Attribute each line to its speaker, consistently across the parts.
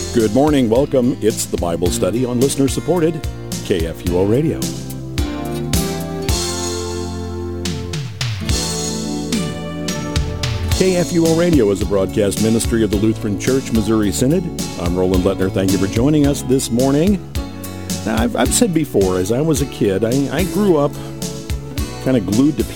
Speaker 1: Good morning. Welcome. It's the Bible study on listener-supported KFUO Radio. KFUO Radio is a broadcast ministry of the Lutheran Church Missouri Synod. I'm Roland Lettner. Thank you for joining us this morning. Now, I've said before, as I was a kid, I grew up kind of glued to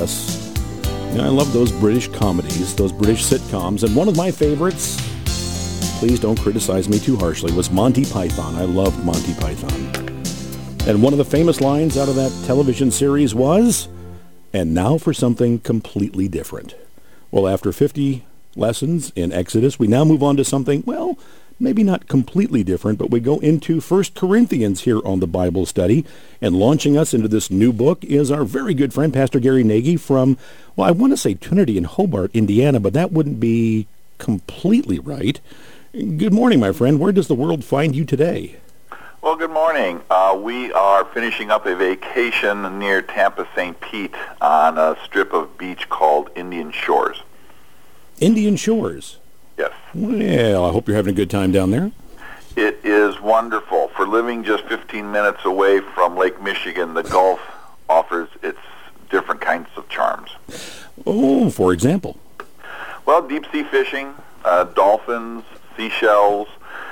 Speaker 1: PBS. You know, I love those British comedies, those British sitcoms, and one of my favorites, please don't criticize me too harshly, was Monty Python. I loved Monty Python. And one of the famous lines out of that television series was, "And now for something completely different." Well, after 50 lessons in Exodus, we now move on to something, well, maybe not completely different, but we go into 1 Corinthians here on the Bible study. And launching us into this new book is our very good friend, Pastor Gary Nagy from, well, I want to say Trinity in Hobart, Indiana, but that wouldn't be completely right. Good morning, my friend. Where does the world find you today?
Speaker 2: Well, good morning. We are finishing up a vacation near Tampa, St. Pete on a strip of beach called Indian Shores.
Speaker 1: Indian Shores?
Speaker 2: Yes.
Speaker 1: Well, I hope you're having a good time down there.
Speaker 2: It is wonderful. For living just 15 minutes away from Lake Michigan, the Gulf offers its different kinds of charms.
Speaker 1: Oh, for example?
Speaker 2: Well, deep-sea fishing, dolphins, seashells,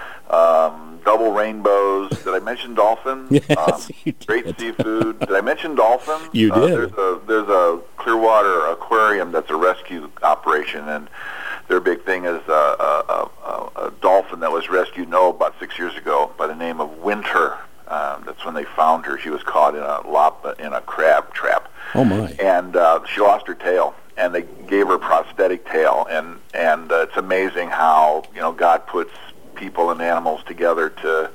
Speaker 2: double rainbows. Did I mention dolphins?
Speaker 1: Yes, you did.
Speaker 2: Great seafood. Did I mention dolphins?
Speaker 1: You did.
Speaker 2: There's a Clearwater aquarium that's a rescue operation, and their big thing is a dolphin that was rescued, about 6 years ago by the name of Winter. That's when they found her. She was caught in a crab trap.
Speaker 1: Oh, my.
Speaker 2: And she lost her tail, and they gave her a prosthetic tail, and it's amazing how God puts people and animals together to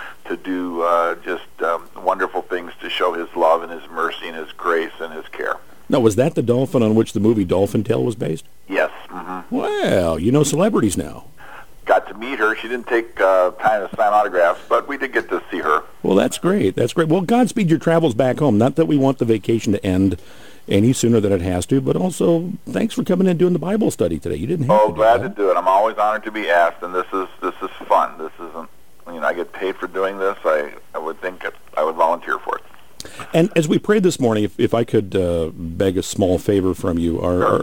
Speaker 2: do just wonderful things to show His love and His mercy and His grace and His care.
Speaker 1: Now, was that the dolphin on which the movie Dolphin Tale was based?
Speaker 2: Yes. Mm-hmm.
Speaker 1: Well, you know celebrities now.
Speaker 2: Got to meet her. She didn't take time to sign autographs, but we did get to see her.
Speaker 1: Well, that's great. That's great. Well, Godspeed your travels back home. Not that we want the vacation to end any sooner than it has to, but also thanks for coming in and doing the Bible study today. You didn't have to do
Speaker 2: glad
Speaker 1: that.
Speaker 2: to do it. I'm always honored to be asked, and this is fun. This isn't, I get paid for doing this. I would think I would volunteer for it.
Speaker 1: And as we prayed this morning, if I could beg a small favor from you,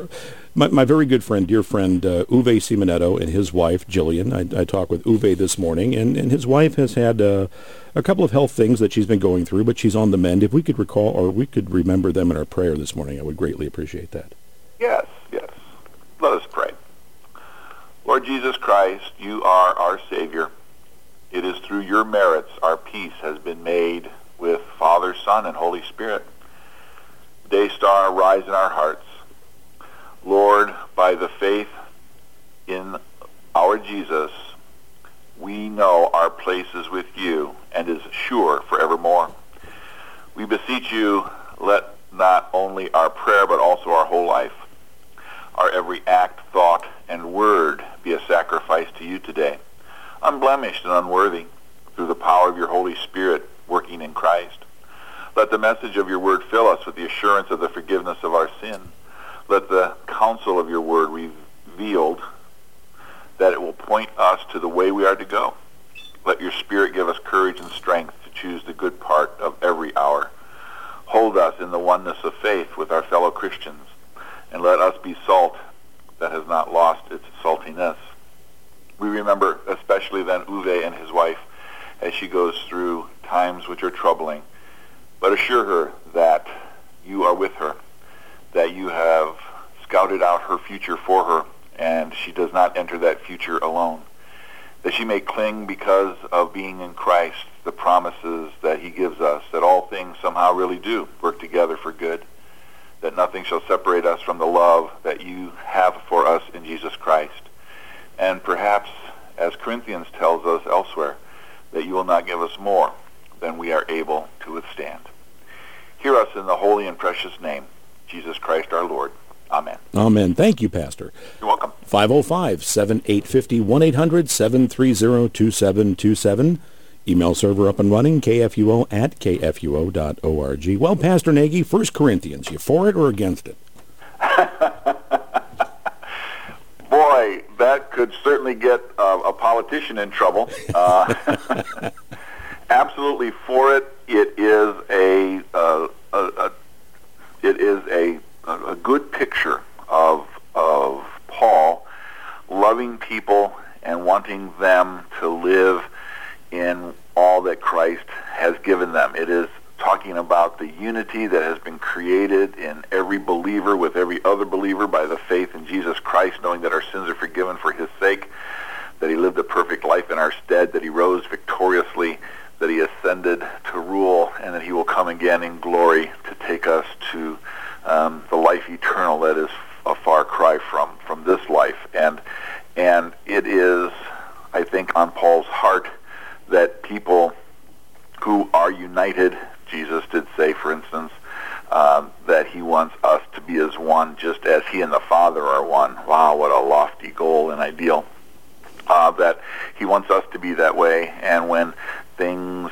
Speaker 1: my very good friend, dear friend, Uwe Simonetto and his wife, Jillian. I talked with Uwe this morning, and his wife has had a couple of health things that she's been going through, but she's on the mend. If we could recall, or we could remember them in our prayer this morning, I would greatly appreciate that.
Speaker 2: Yes. Let us pray. Lord Jesus Christ, you are our Savior. It is through your merits our peace has been made with Father, Son, and Holy Spirit. Day star, rise in our hearts. Lord, by the faith in our Jesus, we know our place is with you and is sure forevermore. We beseech you, let not only our prayer but also our whole life, our every act, thought, and word be a sacrifice to you today, unblemished and unworthy, through the power of your Holy Spirit working in Christ. Let the message of your word fill us with the assurance of the forgiveness of our sin. Let the counsel of your word revealed that it will point us to the way we are to go. Let your Spirit give us courage and strength to choose the good part of every hour. Hold us in the oneness of faith with our fellow Christians, and let us be salt that has not lost its saltiness. We remember especially then Uwe and his wife as she goes through times which are troubling, but assure her that you are with her, that you have scouted out her future for her, and she does not enter that future alone, that she may cling because of being in Christ, the promises that he gives us, that all things somehow really do work together for good, that nothing shall separate us from the love that you have for us in Jesus Christ. And perhaps, as Corinthians tells us elsewhere, that you will not give us more than we are able to withstand. Hear us in the holy and precious name, Jesus Christ our Lord. Amen.
Speaker 1: Amen. Thank you, Pastor.
Speaker 2: You're welcome.
Speaker 1: 505-7850, 1-800-730-2727. Email server up and running, kfuo at kfuo.org. Well, Pastor Nagy, 1 Corinthians, you for it or against it?
Speaker 2: Boy, that could certainly get a politician in trouble. Absolutely for it. It is a good picture of Paul loving people and wanting them to live in all that Christ has given them. It is talking about the unity that has been created in every believer with every other believer by the faith in Jesus Christ, knowing that our sins are forgiven for his sake, that he lived a perfect life in our stead, that he rose victoriously, that he ascended to rule, and that he will come again in glory to take us to the life eternal that is a far cry from this life. And it is, I think, on Paul's heart that people who are united, Jesus did say, for instance, that he wants us to be as one, just as he and the Father are one. Wow, what a lofty goal and ideal. That he wants us to be that way, and when things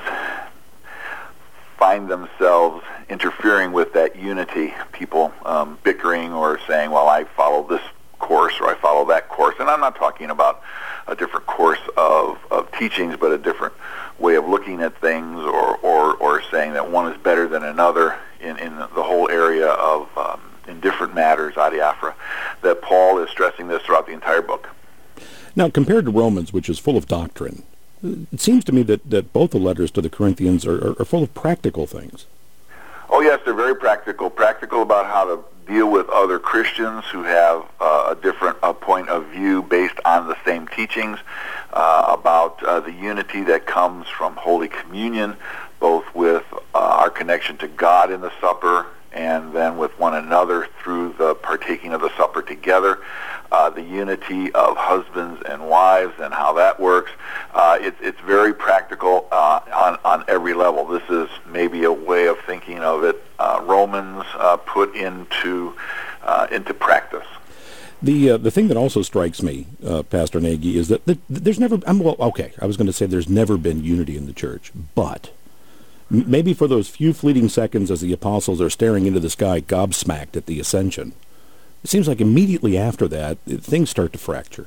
Speaker 2: find themselves interfering with that unity, people bickering or saying, well, I follow this course or I follow that course. And I'm not talking about a different course of teachings, but a different way of looking at things, or saying that one is better than another in the whole area of in different matters, adiaphora, that Paul is stressing this throughout the entire book.
Speaker 1: Now, compared to Romans, which is full of doctrine, it seems to me that both the letters to the Corinthians are full of practical things.
Speaker 2: Oh, yes, they're very practical. Practical about how to deal with other Christians who have a different point of view based on the same teachings, about the unity that comes from Holy Communion, both with our connection to God in the supper and then with one another through the partaking of the supper together, the unity of husbands and wives and how that works. It's very practical on every level. This is maybe a way of thinking of it, Romans put into practice.
Speaker 1: The thing that also strikes me, Pastor Nagy, is that there's never, I was going to say there's never been unity in the church, but maybe for those few fleeting seconds as the apostles are staring into the sky gobsmacked at the ascension, it seems like immediately after that, things start to fracture.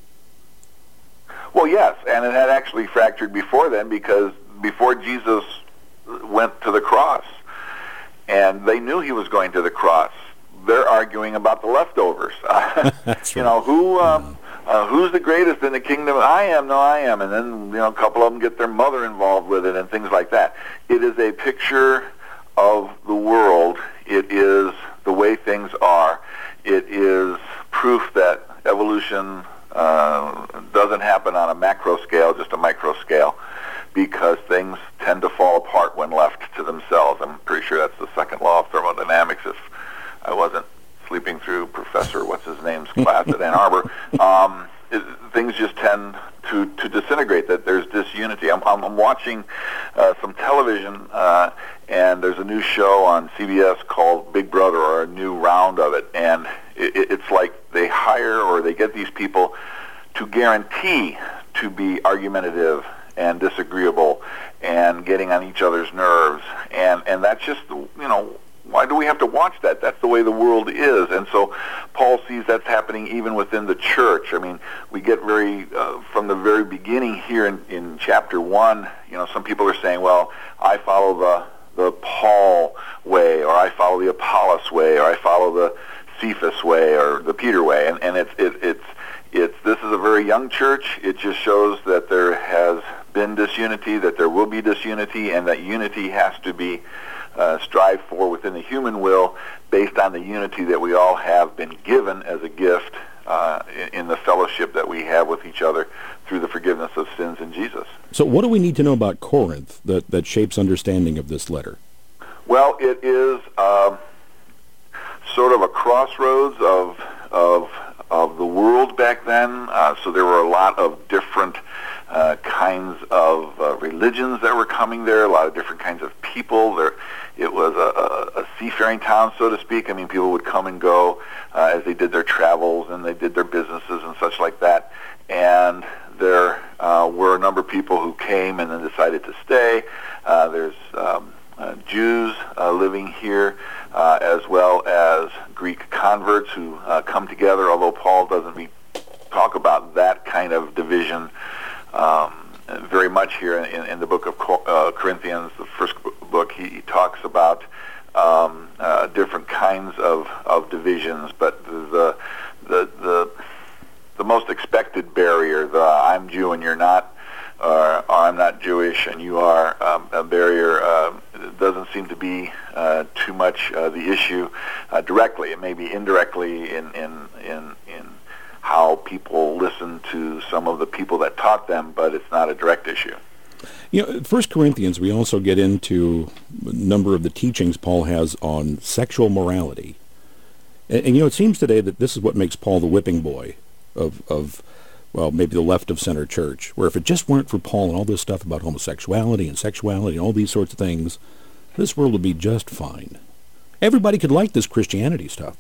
Speaker 2: Well, yes, and it had actually fractured before then, because before Jesus went to the cross, and they knew he was going to the cross, they're arguing about the leftovers.
Speaker 1: That's right.
Speaker 2: You know, who's the greatest in the kingdom? I am, and then a couple of them get their mother involved with it and things like that. It is a picture of the world. It is the way things are. It is proof that evolution doesn't happen on a macro scale, just a micro scale, because things tend to fall apart when left to themselves. I'm pretty sure that's the second law of thermodynamics, if I wasn't sleeping through Professor what's-his-name's class at Ann Arbor. Things just tend to disintegrate, that there's disunity. I'm watching some television, and there's a new show on CBS called Big Brother, or a new round of it, and it's like they hire or they get these people to guarantee to be argumentative and disagreeable and getting on each other's nerves, and that's just, why do we have to watch that? That's the way the world is. And so Paul sees that's happening even within the church. I mean, we get from the very beginning here in chapter 1, some people are saying, well, I follow the Paul way, or I follow the Apollos way, or I follow the Cephas way, or the Peter way. And it's this is a very young church. It just shows that there has been disunity, that there will be disunity, and that unity has to be strive for within the human will, based on the unity that we all have been given as a gift in the fellowship that we have with each other through the forgiveness of sins in Jesus.
Speaker 1: So what do we need to know about Corinth that shapes understanding of this letter?
Speaker 2: Well, it is sort of a crossroads of the world back then. So there were a lot of different kinds of religions that were coming there, a lot of different kinds of people. It was a seafaring town, so to speak. I mean, people would come and go as they did their travels and they did their businesses and such like that. And there were a number of people who came and then decided to stay. There's Jews living here, as well as Greek converts who come together, although Paul doesn't talk about that kind of division very much here in the book of Corinthians, the first book. He talks about different kinds of divisions, but the most expected barrier, the I'm Jew and you're not, or I'm not Jewish and you are, a barrier doesn't seem to be too much the issue directly. It may be indirectly in how people listen to some of the people that taught them, but it's not a direct issue.
Speaker 1: You know, 1 Corinthians, we also get into a number of the teachings Paul has on sexual morality. And you know, it seems today that this is what makes Paul the whipping boy of well, maybe the left of center church, where if it just weren't for Paul and all this stuff about homosexuality and sexuality and all these sorts of things, this world would be just fine. Everybody could like this Christianity stuff.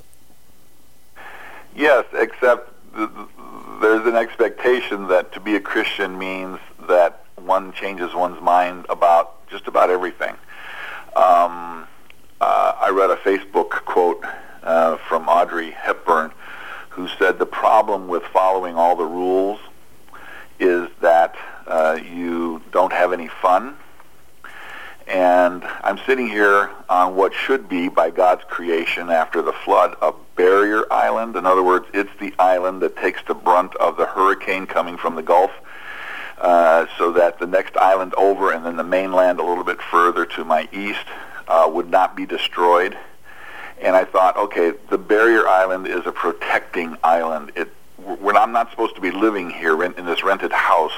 Speaker 2: Yes, except there's an expectation that to be a Christian means that one changes one's mind about just about everything. I read a Facebook quote from Audrey Hepburn, who said the problem with following all the rules is that you don't have any fun. And I'm sitting here on what should be, by God's creation after the flood, a barrier island. In other words, it's the island that takes the brunt of the hurricane coming from the Gulf, so that the next island over and then the mainland a little bit further to my east would not be destroyed. And I thought, okay, the barrier island is a protecting island. I'm not supposed to be living here in this rented house.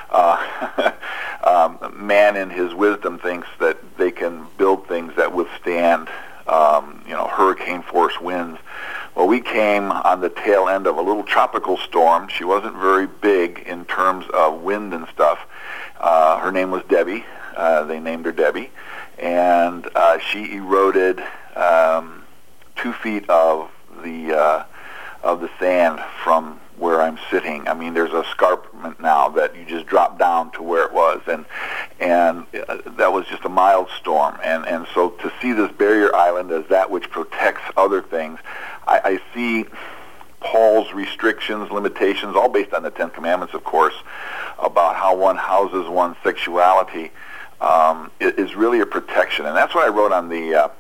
Speaker 2: Man in his wisdom thinks that they can build things that withstand, hurricane force winds. Well, we came on the tail end of a little tropical storm. She wasn't very big in terms of wind and stuff. Her name was Debbie. They named her Debbie. And she eroded 2 feet of the sand from where I'm sitting. I mean, there's a escarpment now that you just drop down to where it was, and that was just a mild storm. And so to see this barrier island as that which protects other things, I see Paul's restrictions, limitations, all based on the Ten Commandments, of course, about how one houses one's sexuality, is really a protection. And that's what I wrote on the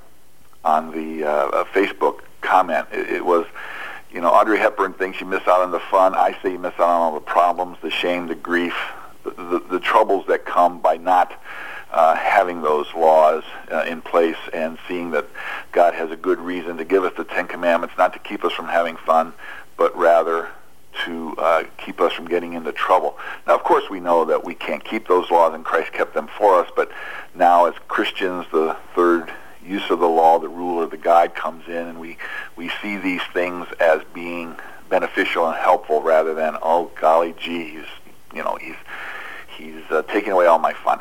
Speaker 2: Facebook comment. It was, Audrey Hepburn thinks you miss out on the fun. I say you miss out on all the problems, the shame, the grief, the troubles that come by not having those laws in place and seeing that God has a good reason to give us the Ten Commandments, not to keep us from having fun, but rather to keep us from getting into trouble. Now, of course, we know that we can't keep those laws, and Christ kept them for us, but now as Christians, the third use of the law, the rule or the guide, comes in, and we see these things as being beneficial and helpful rather than, oh golly gee, he's taking away all my fun.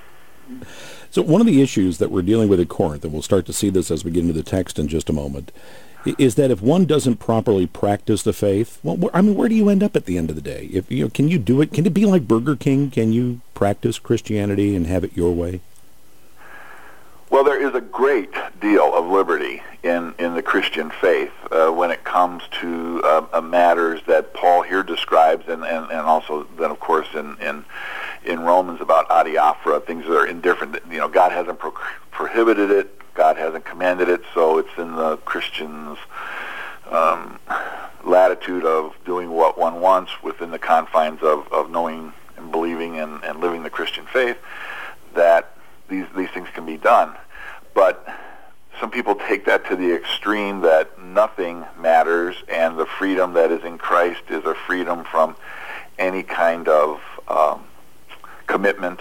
Speaker 1: So one of the issues that we're dealing with at Corinth, and we'll start to see this as we get into the text in just a moment, is that if one doesn't properly practice the faith, well, where do you end up at the end of the day? Can you do it? Can it be like Burger King? Can you practice Christianity and have it your way?
Speaker 2: Well, there is a great deal of liberty in the Christian faith when it comes to matters that Paul here describes, and also then, of course, in Romans about adiaphora, things that are indifferent. God hasn't prohibited it, God hasn't commanded it, so it's in the Christian's latitude of doing what one wants within the confines of knowing and believing and living the Christian faith, that these things can be done. But some people take that to the extreme that nothing matters, and the freedom that is in Christ is a freedom from any kind of commitment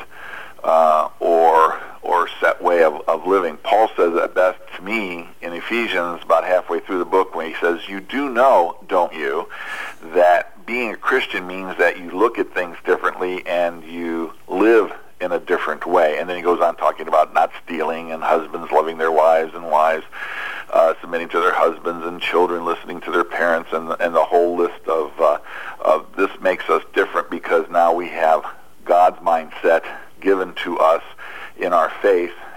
Speaker 2: or set way of living. Paul says it best to me in Ephesians about halfway through the book when he says, you do know, don't you, that being a Christian means that you look at things differently and you live in a different way. And then he goes on talking about not stealing and husbands loving their wives and wives submitting to their husbands and children listening to their parents and the whole list of this makes us different because now we have God's mindset given to us in our faith,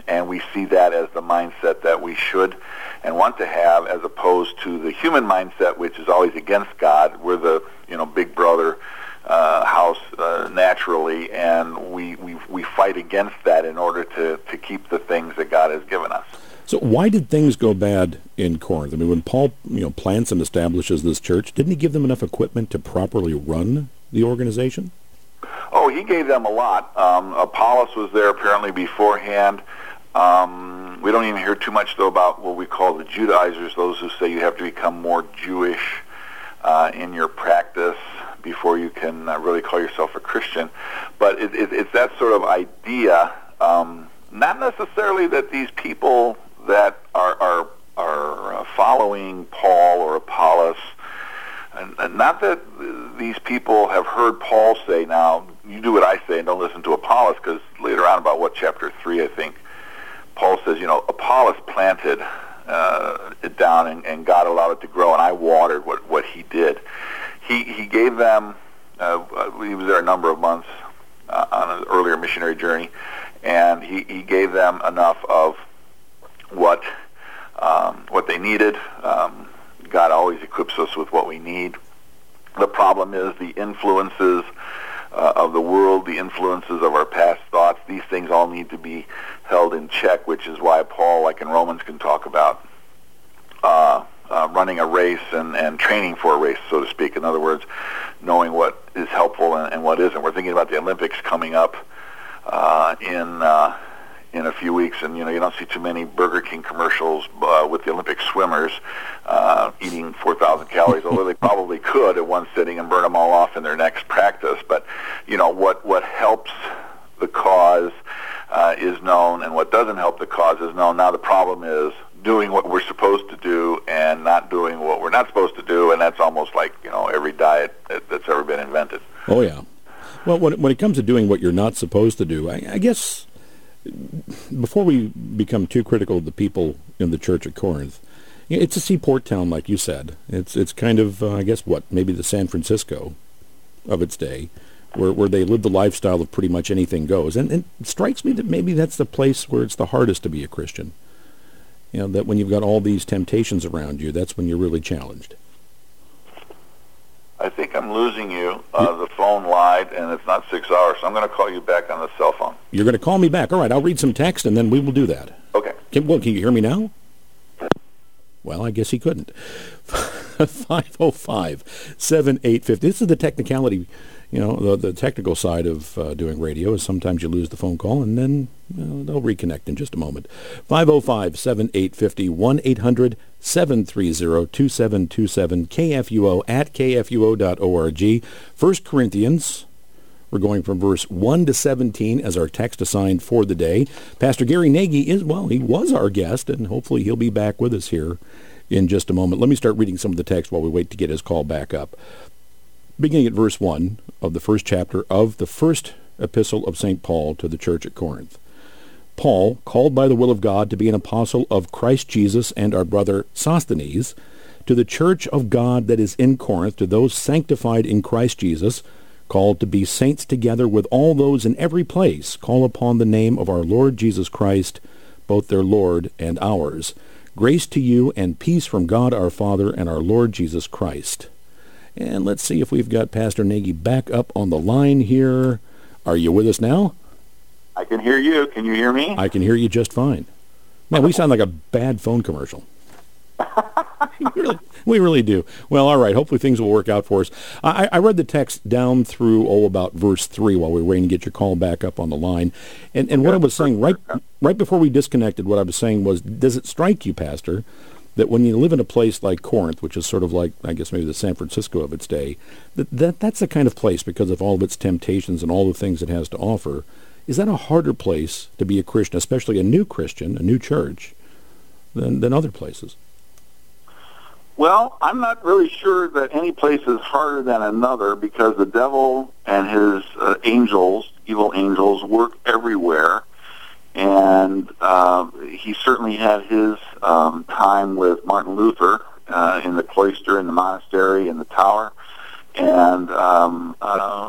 Speaker 2: and we see that as the mindset that we should and want to have, as opposed to the human mindset, which is always against God. We're the big brother house naturally, and we fight against that in order to keep the things that God has given us.
Speaker 1: So why did things go bad in Corinth? I mean, when Paul plants and establishes this church, didn't he give them enough equipment to properly run the organization?
Speaker 2: Oh, he gave them a lot. Apollos was there apparently beforehand. We don't even hear too much, though, about what we call the Judaizers, those who say you have to become more Jewish in your practice before you can really call yourself a Christian. But it's that sort of idea, not necessarily that these people that are following Paul or Apollos, and not that these people have heard Paul say, now, you do what I say and don't listen to Apollos, because later on, about chapter 3, I think, Paul says, Apollos planted it down and God allowed it to grow, and I watered what he did. He gave them, he was there a number of months on an earlier missionary journey, and he gave them enough of what they needed. God always equips us with what we need. The problem is the influences of the world, the influences of our past thoughts. These things all need to be held in check, which is why Paul, like in Romans, can talk about running a race and training for a race, so to speak. In other words, knowing what is helpful and what isn't. We're thinking about the Olympics coming up in a few weeks, and you don't see too many Burger King commercials with the Olympic swimmers eating 4,000 calories, although they probably could at one sitting and burn them all off in their next practice. But what helps the cause is known, and what doesn't help the cause is known. Now the problem is doing what we're supposed to do and not doing what we're not supposed to do, and that's almost like every diet that's ever been invented.
Speaker 1: Oh yeah. Well, when it comes to doing what you're not supposed to do, I guess before we become too critical of the people in the church at Corinth, it's a seaport town, like you said. It's kind of, I guess, maybe the San Francisco of its day, where they live the lifestyle of pretty much anything goes. And it strikes me that maybe that's the place where it's the hardest to be a Christian. That when you've got all these temptations around you, that's when you're really challenged.
Speaker 2: I think I'm losing you. The phone lied, and it's not 6 hours, so I'm going to call you back on the cell phone.
Speaker 1: You're going to call me back. All right, I'll read some text, and then we will do that.
Speaker 2: Okay.
Speaker 1: Can you hear me now? Well, I guess he couldn't. 505-7850. This is the technicality, the technical side of doing radio is sometimes you lose the phone call, and then they'll reconnect in just a moment. 505-7850, 1-800-730-2727, KFUO at kfuo.org. 1 Corinthians, we're going from verse 1 to 17 as our text assigned for the day. Pastor Gary Nagy he was our guest, and hopefully he'll be back with us here in just a moment. Let me start reading some of the text while we wait to get his call back up. Beginning at verse 1 of the first chapter of the first epistle of St. Paul to the church at Corinth. Paul, called by the will of God to be an apostle of Christ Jesus, and our brother Sosthenes, to the church of God that is in Corinth, to those sanctified in Christ Jesus, called to be saints together with all those in every place, call upon the name of our Lord Jesus Christ, both their Lord and ours. Grace to you and peace from God our Father and our Lord Jesus Christ. And let's see if we've got Pastor Nagy back up on the line here. Are you with us now?
Speaker 2: I can hear you. Can you hear me?
Speaker 1: I can hear you just fine. Man, we sound like a bad phone commercial. We really do. Well, all right. Hopefully things will work out for us. I read the text down through, about verse 3 while we were waiting to get your call back up on the line. And what I was saying, right before we disconnected, what I was saying was, does it strike you, Pastor, that when you live in a place like Corinth, which is sort of like, I guess, maybe the San Francisco of its day, that's the kind of place, because of all of its temptations and all the things it has to offer, is that a harder place to be a Christian, especially a new Christian, a new church, than other places?
Speaker 2: Well, I'm not really sure that any place is harder than another, because the devil and his evil angels, work everywhere. And he certainly had his time with Martin Luther in the cloister, in the monastery, in the tower. And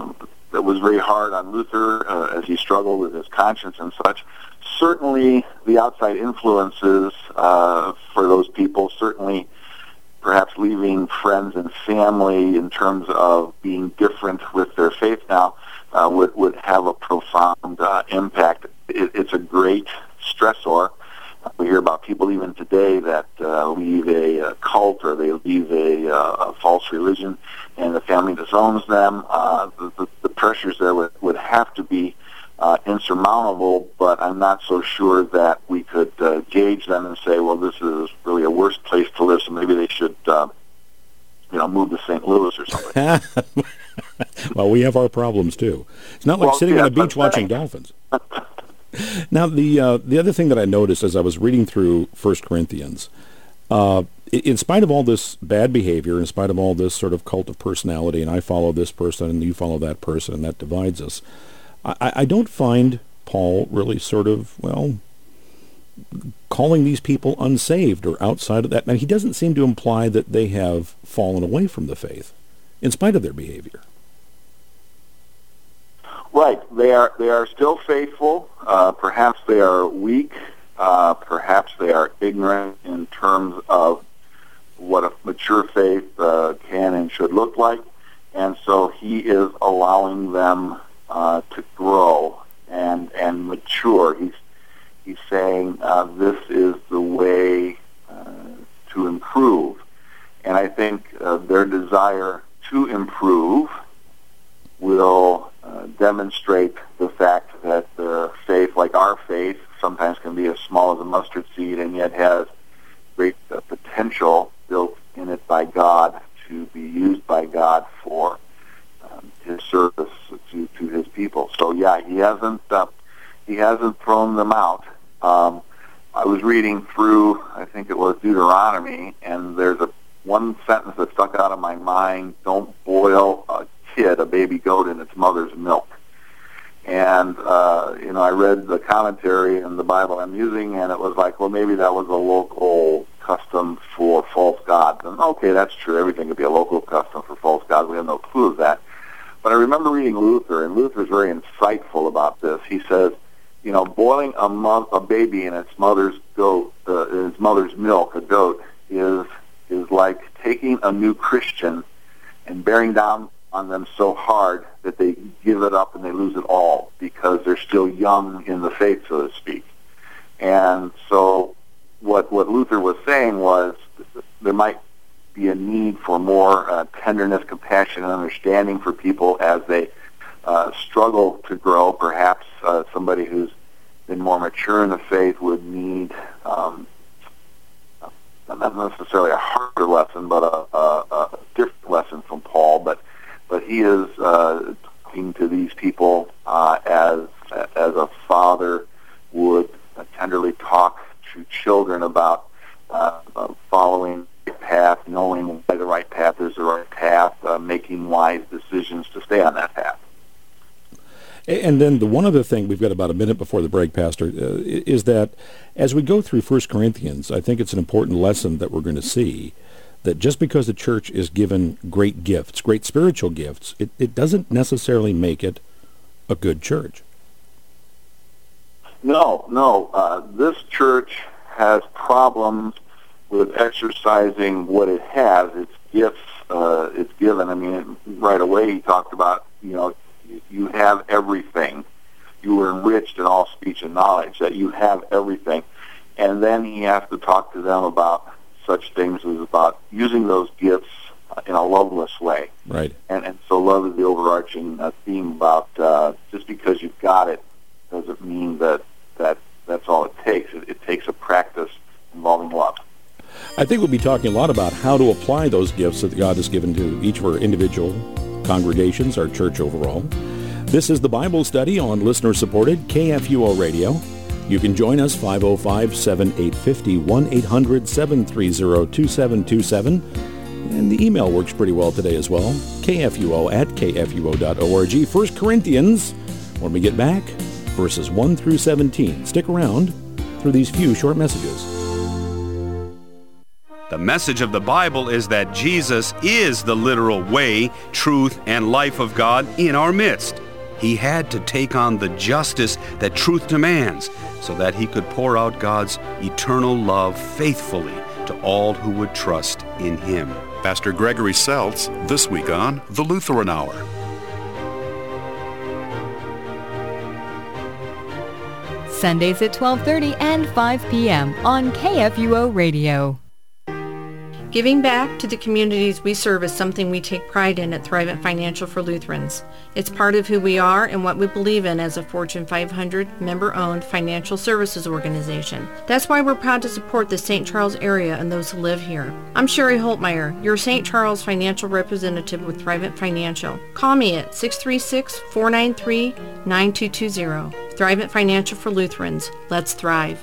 Speaker 2: was very hard on Luther as he struggled with his conscience and such. Certainly, the outside influences for those people, certainly perhaps leaving friends and family in terms of being different with their faith now, would have a profound impact. It's a great stressor. We hear about people even today that leave a cult or they leave a false religion, and the family disowns them. The pressures there would have to be insurmountable, but I'm not so sure that we could gauge them and say, well, this is really a worse place to live, so maybe they should move to St. Louis or something.
Speaker 1: Well, we have our problems, too. It's not like sitting on a beach watching dolphins. Now, the other thing that I noticed as I was reading through 1 Corinthians, in spite of all this bad behavior, in spite of all this sort of cult of personality, and I follow this person and you follow that person, and that divides us, I don't find Paul really sort of, calling these people unsaved or outside of that. Now, he doesn't seem to imply that they have fallen away from the faith, in spite of their behavior.
Speaker 2: Right. They are still faithful. Perhaps they are weak. Perhaps they are ignorant in terms of what a mature faith can and should look like. And so he is allowing them to grow and mature. He's saying this is the way to improve. And I think their desire to improve will demonstrate the fact that their faith, like our faith, sometimes can be as small as a mustard seed and yet has great potential built in it by God to be used by God for his service to his people. So yeah, he hasn't thrown them out. I was reading through, I think it was Deuteronomy, and there's one sentence that stuck out of my mind: "Don't boil a baby goat in its mother's milk." And I read the commentary in the Bible I'm using, and it was like, well, maybe that was a local custom for false gods. And okay, that's true. Everything could be a local custom for false gods. We have no clue of that. But I remember reading Luther, and Luther's very insightful about this. He says, boiling a baby in its mother's milk, a goat, is like taking a new Christian and bearing down on them so hard that they give it up and they lose it all because they're still young in the faith, so to speak. And so what Luther was saying was there might be a need for more tenderness, compassion, and understanding for people as they struggle to grow. Perhaps somebody who's been more mature in the faith would need not necessarily a harder lesson, but a different lesson from Paul. But he is talking to these people as a father would tenderly talk to children about following the path, knowing why the right path is the right path, making wise decisions to stay on that path.
Speaker 1: And then the one other thing, we've got about a minute before the break, Pastor, is that as we go through 1 Corinthians, I think it's an important lesson that we're going to see, that just because the church is given great gifts, great spiritual gifts, it doesn't necessarily make it a good church. No. This church has problems with exercising what it has, its gifts it's given. I mean, right away he talked about, you have everything. You were enriched in all speech and knowledge, that you have everything. And then he has to talk to them about such things as about using those gifts in a loveless way. Right.
Speaker 2: And so love is the overarching theme about just because you've got it doesn't mean that that's all it takes. It takes a practice involving love.
Speaker 1: I think we'll be talking a lot about how to apply those gifts that God has given to each of our individual congregations, our church overall. This is the Bible study on listener-supported KFUO Radio. You can join us 505-7850, 1-800-730-2727. And the email works pretty well today as well, kfuo@kfuo.org. 1 Corinthians, when we get back, verses 1 through 17. Stick around through these few short messages.
Speaker 3: The message of the Bible is that Jesus is the literal way, truth, and life of God in our midst. He had to take on the justice that truth demands so that he could pour out God's eternal love faithfully to all who would trust in him.
Speaker 4: Pastor Gregory Seltz, this week on The Lutheran Hour.
Speaker 5: Sundays at 12:30 and 5 p.m. on KFUO Radio.
Speaker 6: Giving back to the communities we serve is something we take pride in at Thrivent Financial for Lutherans. It's part of who we are and what we believe in as a Fortune 500 member-owned financial services organization. That's why we're proud to support the St. Charles area and those who live here. I'm Sherry Holtmeyer, your St. Charles financial representative with Thrivent Financial. Call me at 636-493-9220. Thrivent Financial for Lutherans. Let's thrive.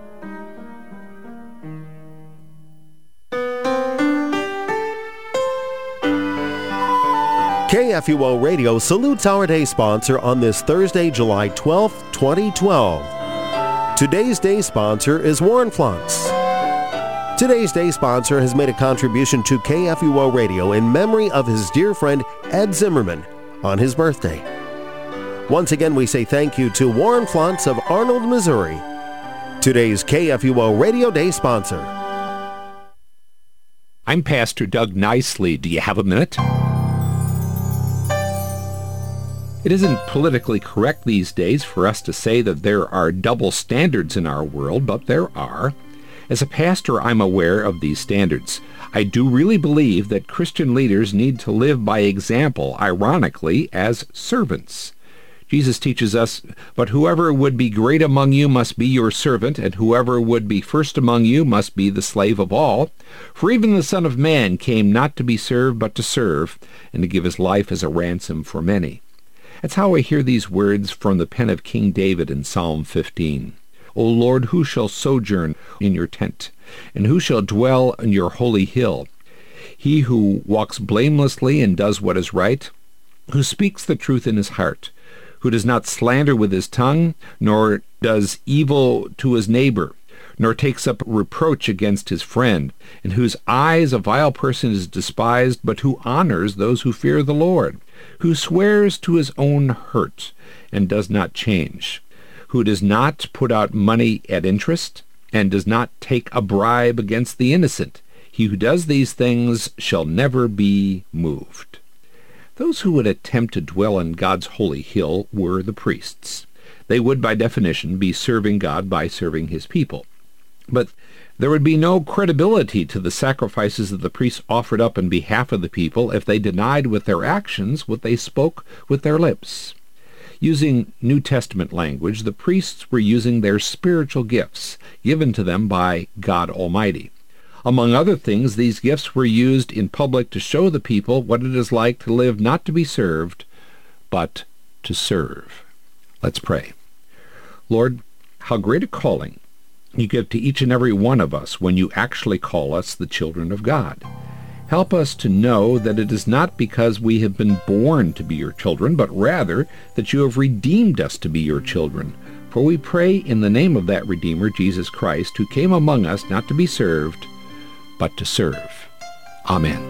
Speaker 7: KFUO Radio salutes our day sponsor on this Thursday, July 12th, 2012. Today's day sponsor is Warren Flunks. Today's day sponsor has made a contribution to KFUO Radio in memory of his dear friend Ed Zimmerman on his birthday. Once again, we say thank you to Warren Flunks of Arnold, Missouri. Today's KFUO Radio Day sponsor.
Speaker 8: I'm Pastor Doug Nicely. Do you have a minute? It isn't politically correct these days for us to say that there are double standards in our world, but there are. As a pastor, I'm aware of these standards. I do really believe that Christian leaders need to live by example, ironically, as servants. Jesus teaches us, "But whoever would be great among you must be your servant, and whoever would be first among you must be the slave of all. For even the Son of Man came not to be served, but to serve, and to give his life as a ransom for many." That's how I hear these words from the pen of King David in Psalm 15. "O Lord, who shall sojourn in your tent, and who shall dwell in your holy hill? He who walks blamelessly and does what is right, who speaks the truth in his heart, who does not slander with his tongue, nor does evil to his neighbor, nor takes up reproach against his friend, in whose eyes a vile person is despised, but who honors those who fear the Lord, who swears to his own hurt and does not change, who does not put out money at interest, and does not take a bribe against the innocent. He who does these things shall never be moved." Those who would attempt to dwell in God's holy hill were the priests. They would, by definition, be serving God by serving his people. But there would be no credibility to the sacrifices that the priests offered up in behalf of the people if they denied with their actions what they spoke with their lips. Using New Testament language, the priests were using their spiritual gifts given to them by God Almighty. Among other things, these gifts were used in public to show the people what it is like to live not to be served, but to serve. Let's pray. Lord, how great a calling you give to each and every one of us when you actually call us the children of God. Help us to know that it is not because we have been born to be your children, but rather that you have redeemed us to be your children. For we pray in the name of that Redeemer, Jesus Christ, who came among us not to be served, but to serve. Amen.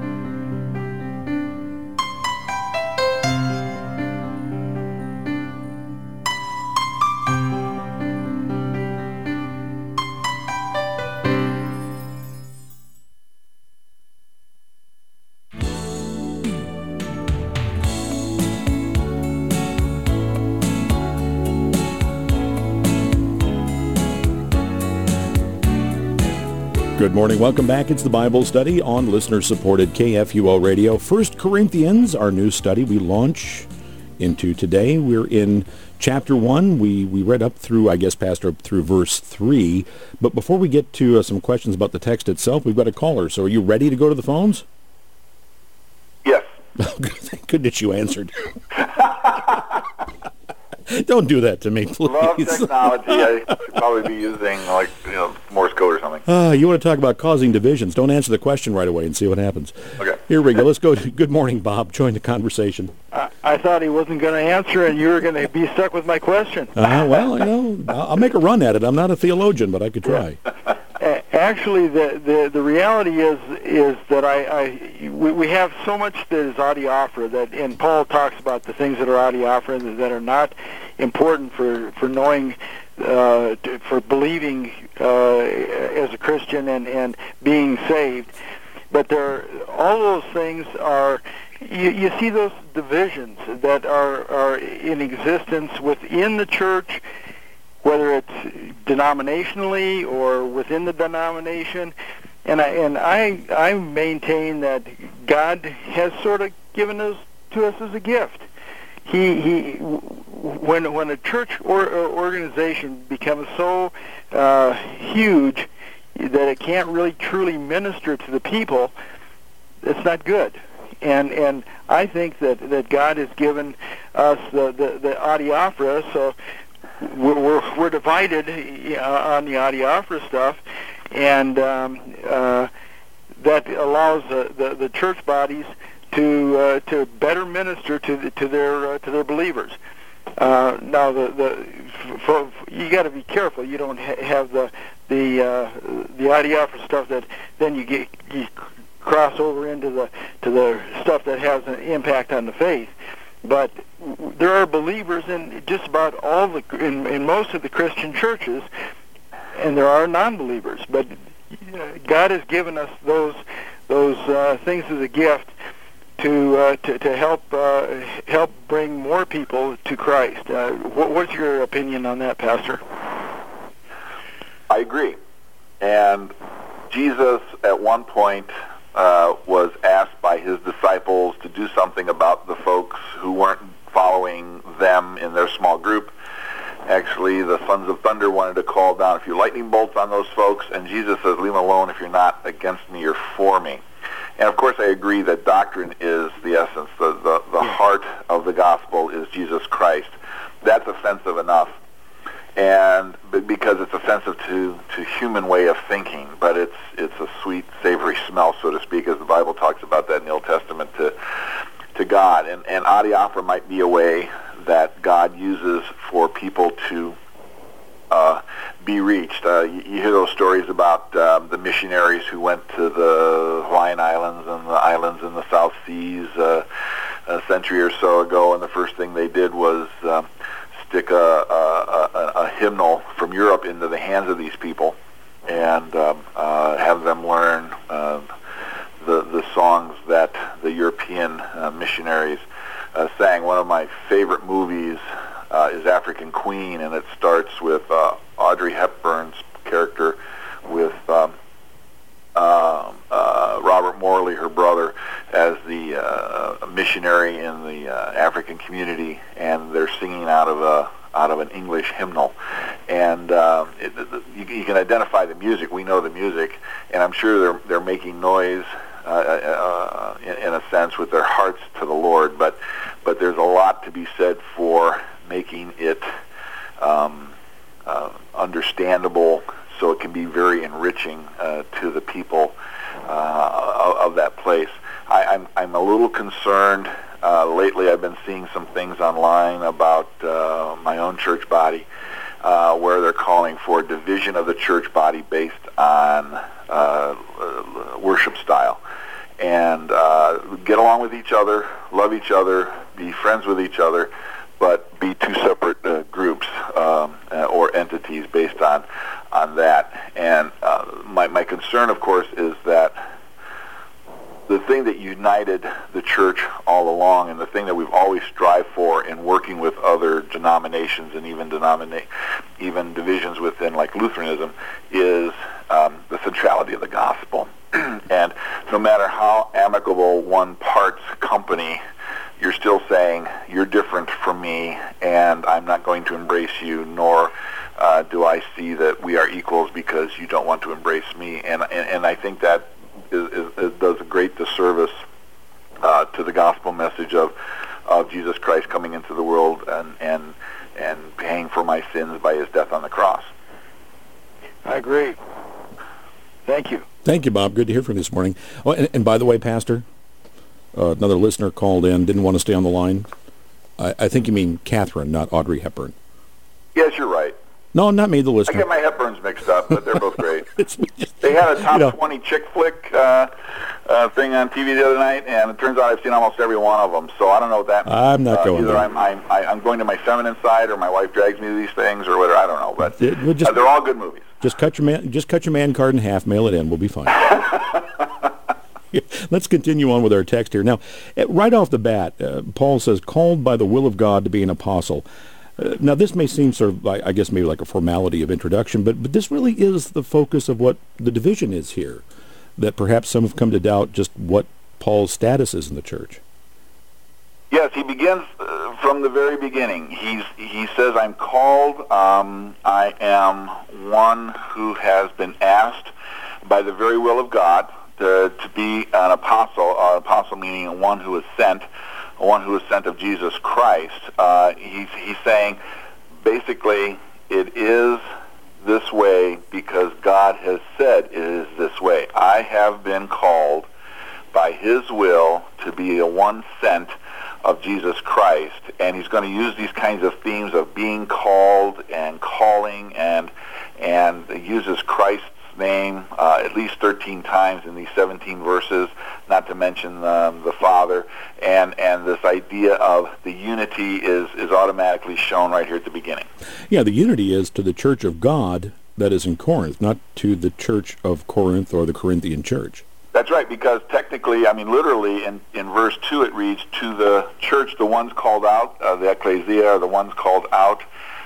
Speaker 1: Good morning. Welcome back. It's the Bible study on listener-supported KFUO Radio. 1 Corinthians, our new study we launch into today. We're in chapter 1. We read up through, I guess, Pastor, up through verse 3. But before we get to some questions about the text itself, we've got a caller. So are you ready to go to the phones?
Speaker 2: Yes.
Speaker 1: Thank goodness you answered. Don't do that to me, please.
Speaker 2: Love technology. I should probably be using, Morse code or something.
Speaker 1: You want to talk about causing divisions. Don't answer the question right away and see what happens.
Speaker 2: Okay.
Speaker 1: Here we go. Let's go. Good morning, Bob. Join the conversation.
Speaker 9: I thought he wasn't going to answer, and you were going to be stuck with my question.
Speaker 1: Well, I'll make a run at it. I'm not a theologian, but I could try.
Speaker 9: actually, the reality is that we have so much that is adiaphora, that, and Paul talks about the things that are adiaphora that are not important for knowing, for believing as a Christian and being saved. But all those things are, you see those divisions that are in existence within the church, whether it's denominationally or within the denomination, and I maintain that God has sort of given us to us as a gift. When a church or organization becomes so huge that it can't really truly minister to the people, it's not good. And I think that God has given us the adiaphora, so we're divided on the adiaphora stuff, and that allows the church bodies to better minister to their believers. Now you got to be careful. You don't have the adiaphora stuff that then you cross over into the stuff that has an impact on the faith. But there are believers in just about in most of the Christian churches, and there are non-believers. But God has given us those things as a gift to help bring more people to Christ. What's your opinion on that, Pastor?
Speaker 2: I agree. And Jesus, at one point, was asked by his disciples to do something about the folks who weren't following them in their small group. Actually, the sons of thunder wanted to call down a few lightning bolts on those folks, and Jesus says, leave them alone. If you're not against me, you're for me. And of course I agree that doctrine is the essence. The heart of the gospel is Jesus Christ. That's offensive enough. And because it's offensive to human way of thinking, but it's a sweet, savory smell, so to speak, as the Bible talks about that in the Old Testament to God. And adiaphora might be a way that God uses for people to be reached. You hear those stories about the missionaries who went to the Hawaiian Islands and the islands in the South Seas a century or so ago, and the first thing they did was stick a hymnal from Europe into the hands of these people and have them learn the songs that the European missionaries sang. One of my favorite movies is African Queen, and it starts with Audrey Hepburn's character with Robert Morley, her brother, as the missionary in the African community, and they're singing out of an English hymnal, and you can identify the music. We know the music, and I'm sure they're making noise in a sense with their hearts to the Lord, but there's a lot to be said for making it understandable, so it can be very enriching to the people of that place. I'm a little concerned. Lately I've been seeing some things online about my own church body where they're calling for a division of the church body based on worship style. And get along with each other, love each other, be friends with each other, but be two separate groups or entities based on that. And my concern, of course, is that the thing that united the church all along, and the thing that we've always strived for in working with other denominations and even divisions within, like Lutheranism, is the centrality of the gospel. And no matter how amicable one parts company, you're still saying, you're different from me, and I'm not going to embrace you, nor do I see that we are equals because you don't want to embrace me. And I think that does a great disservice to the gospel message of Jesus Christ coming into the world and paying for my sins by his death on the cross.
Speaker 9: I agree. Thank you.
Speaker 1: Thank you, Bob. Good to hear from you this morning. Oh, and by the way, Pastor, another listener called in, didn't want to stay on the line. I think you mean Catherine, not Audrey Hepburn.
Speaker 2: Yes, you're right.
Speaker 1: No, not me, the
Speaker 2: I
Speaker 1: listener.
Speaker 2: get my Hepburns mixed up, but they're both great.
Speaker 1: It's
Speaker 2: They had a top
Speaker 1: You know.
Speaker 2: 20 chick flick thing on TV the other night, and it turns out I've seen almost every one of them. So I don't know what that means.
Speaker 1: I'm not going
Speaker 2: Either
Speaker 1: there.
Speaker 2: I'm going to my feminine side, or my wife drags me to these things, or whatever. I don't know, but
Speaker 1: We'll just-
Speaker 2: they're all good movies.
Speaker 1: Just cut your man card in half, mail it in. We'll be fine. Let's continue on with our text here. Now, right off the bat, Paul says, called by the will of God to be an apostle. Now, this may seem sort of, I guess, maybe like a formality of introduction, but this really is the focus of what the division is here, that perhaps some have come to doubt just what Paul's status is in the church.
Speaker 2: Yes, he begins from the very beginning. He says, I'm called, I am one who has been asked by the very will of God to be an apostle meaning one who is sent of Jesus Christ. He's saying, basically, it is this way because God has said it is this way. I have been called by His will to be a one sent of Jesus Christ, and he's going to use these kinds of themes of being called and calling, and uses Christ's name at least 13 times in these 17 verses, not to mention the Father, and this idea of the unity is automatically shown right here at the beginning.
Speaker 1: Yeah, the unity is to the church of God that is in Corinth, not to the church of Corinth or the Corinthian church.
Speaker 2: That's right, because technically, literally in verse 2 it reads, to the church, the ones called out, the ecclesia, the ones called out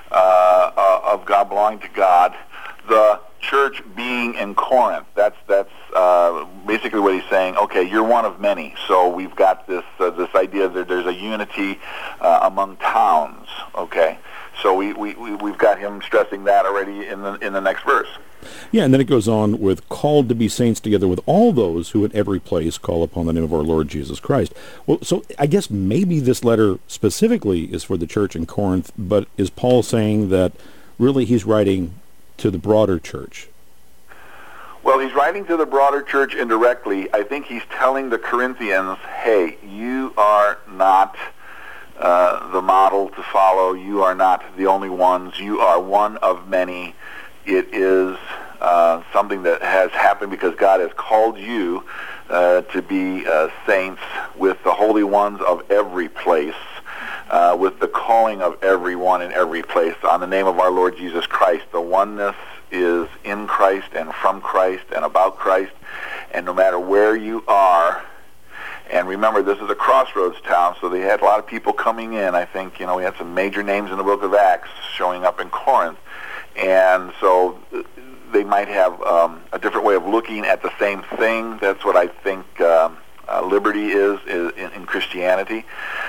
Speaker 2: of God, belonging to God, the church being in Corinth. That's basically what he's saying. Okay, you're one of many, so we've got this idea that there's a unity among towns. Okay, so we've got him stressing that already in the next verse.
Speaker 1: Yeah, and then it goes on with called to be saints together with all those who at every place call upon the name of our Lord Jesus Christ. Well, so I guess maybe this letter specifically is for the church in Corinth, but is Paul saying that really he's writing to the broader church?
Speaker 2: Well, he's writing to the broader church indirectly. I think he's telling the Corinthians, hey, you are not the model to follow. You are not the only ones. You are one of many. It is something that has happened because God has called you to be saints with the holy ones of every place, with the calling of everyone in every place on the name of our Lord Jesus Christ. The oneness is in Christ and from Christ and about Christ, and no matter where you are. And remember, this is a crossroads town, so they had a lot of people coming in. I think, we had some major names in the book of Acts showing up in Corinth. And so they might have a different way of looking at the same thing. That's what I think liberty is in Christianity,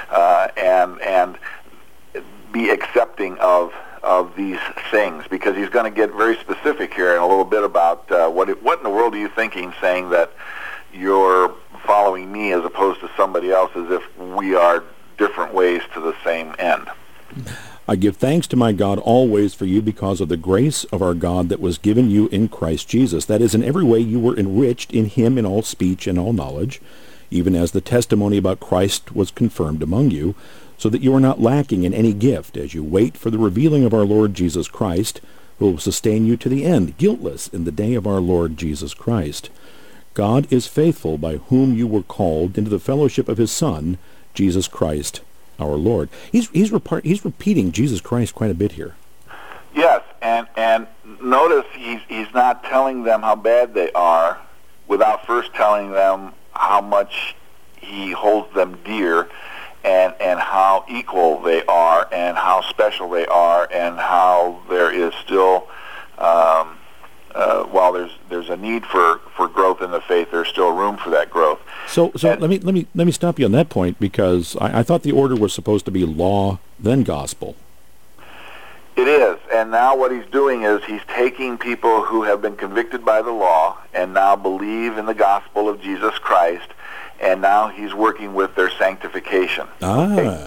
Speaker 2: and be accepting of these things, because he's going to get very specific here in a little bit about what in the world are you thinking, saying that you're following me as opposed to somebody else, as if we are different ways to the same end.
Speaker 1: I give thanks to my God always for you because of the grace of our God that was given you in Christ Jesus. That is, in every way you were enriched in him in all speech and all knowledge, even as the testimony about Christ was confirmed among you, so that you are not lacking in any gift as you wait for the revealing of our Lord Jesus Christ, who will sustain you to the end, guiltless in the day of our Lord Jesus Christ. God is faithful, by whom you were called into the fellowship of his Son, Jesus Christ, our Lord. He's repeating Jesus Christ quite a bit here.
Speaker 2: Yes, and notice he's not telling them how bad they are without first telling them how much he holds them dear, and how equal they are, and how special they are, and how there is still, while there's a need for growth in the faith, there's still room for that growth.
Speaker 1: So let me stop you on that point, because I thought the order was supposed to be law, then gospel.
Speaker 2: It is, and now what he's doing is he's taking people who have been convicted by the law and now believe in the gospel of Jesus Christ, and now he's working with their sanctification.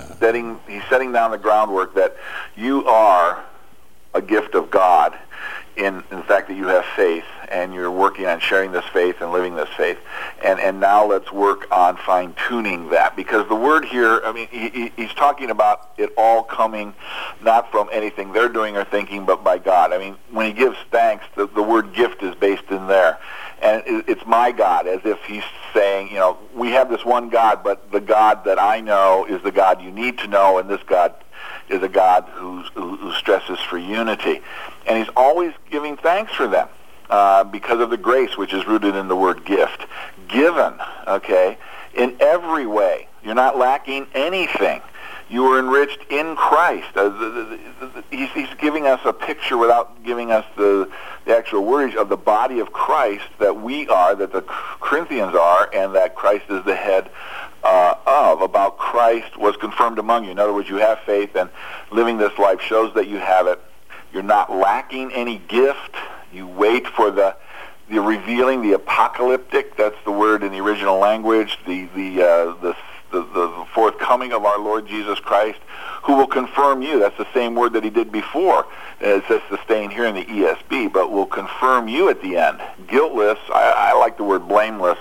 Speaker 2: He's setting down the groundwork that you are a gift of God. in the fact that you have faith, and you're working on sharing this faith and living this faith. And now let's work on fine-tuning that, because the word here, I mean, he's talking about it all coming not from anything they're doing or thinking, but by God. I mean, when he gives thanks, the word gift is based in there. And it's my God, as if he's saying, you know, we have this one God, but the God that I know is the God you need to know, and this God is a God who stresses for unity. And he's always giving thanks for them because of the grace, which is rooted in the word gift. Given, okay, in every way. You're not lacking anything. You are enriched in Christ. He's giving us a picture without giving us the actual wordage of the body of Christ that we are, that the Corinthians are, and that Christ is the head of. About Christ was confirmed among you. In other words, you have faith, and living this life shows that you have it. You're not lacking any gift. You wait for the revealing, the apocalyptic. That's the word in the original language. The forthcoming of our Lord Jesus Christ, who will confirm you. That's the same word that he did before. It says sustain here in the ESB, but will confirm you at the end. Guiltless, I like the word blameless.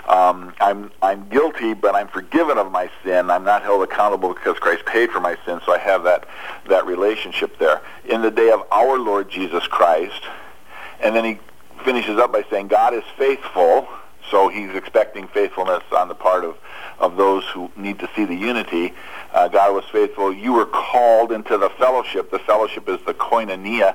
Speaker 2: I'm guilty, but I'm forgiven of my sin. I'm not held accountable because Christ paid for my sin, so I have that relationship there. In the day of our Lord Jesus Christ, and then he finishes up by saying God is faithful, so he's expecting faithfulness on the part of those who need to see the unity. God was faithful. You were called into the fellowship. The fellowship is the koinonia.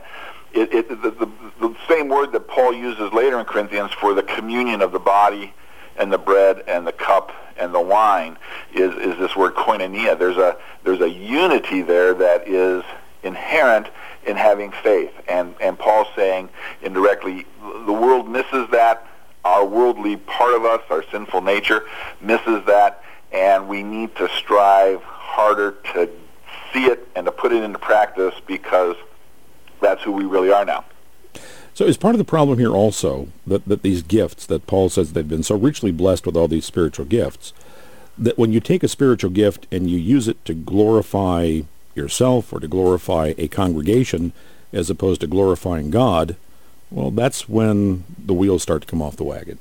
Speaker 2: The same word that Paul uses later in Corinthians for the communion of the body and the bread and the cup and the wine is this word koinonia. There's a unity there that is inherent in having faith. And Paul's saying indirectly, the world misses that. Our worldly part of us, our sinful nature, misses that, and we need to strive harder to see it and to put it into practice, because that's who we really are now.
Speaker 1: So is part of the problem here also that these gifts that Paul says they've been so richly blessed with, all these spiritual gifts, that when you take a spiritual gift and you use it to glorify yourself or to glorify a congregation as opposed to glorifying God, well, that's when the wheels start to come off the wagon.